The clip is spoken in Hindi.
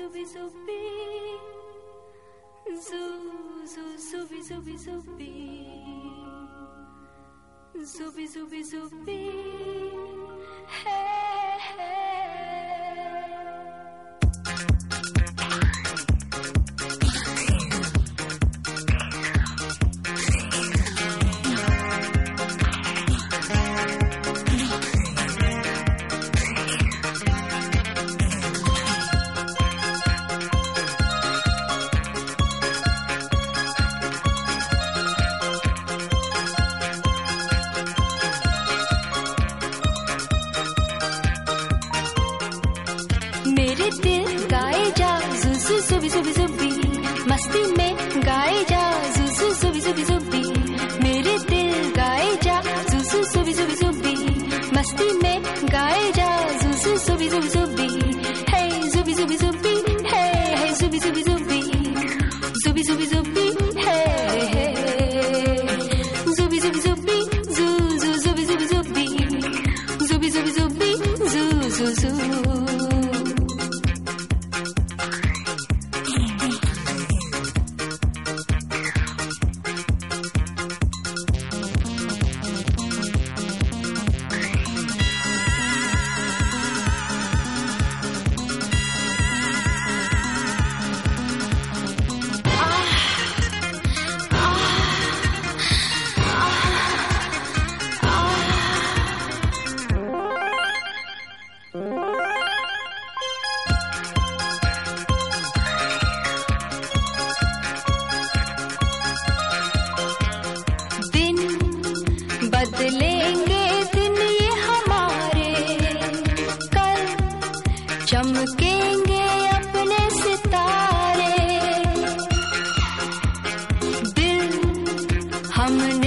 zubi zubi, zubi zubi zubi, zubi zubi zubi, hey hey. मेरे दिल गाए जा जुजु जुबी जुबी जुबी, मस्ती में गाए जा जुजु जुबी जुबी जुबी, मेरे दिल गाए जा जुजु जुबी जुबी जुबी, मस्ती में गाए जा जुजु जुबी जुबी जुबी, हे जुबी जुबी जुबी, हे हे जुबी जुबी जुबी, जुबी जुबी जुबी, हे हे जुबी जुबी जुबी, जु जु जुबी जुबी जुबी, जुबी जुबी जुबी, जु जु जु। बदलेंगे दिन ये हमारे, कल चमकेंगे अपने सितारे, दिल हमने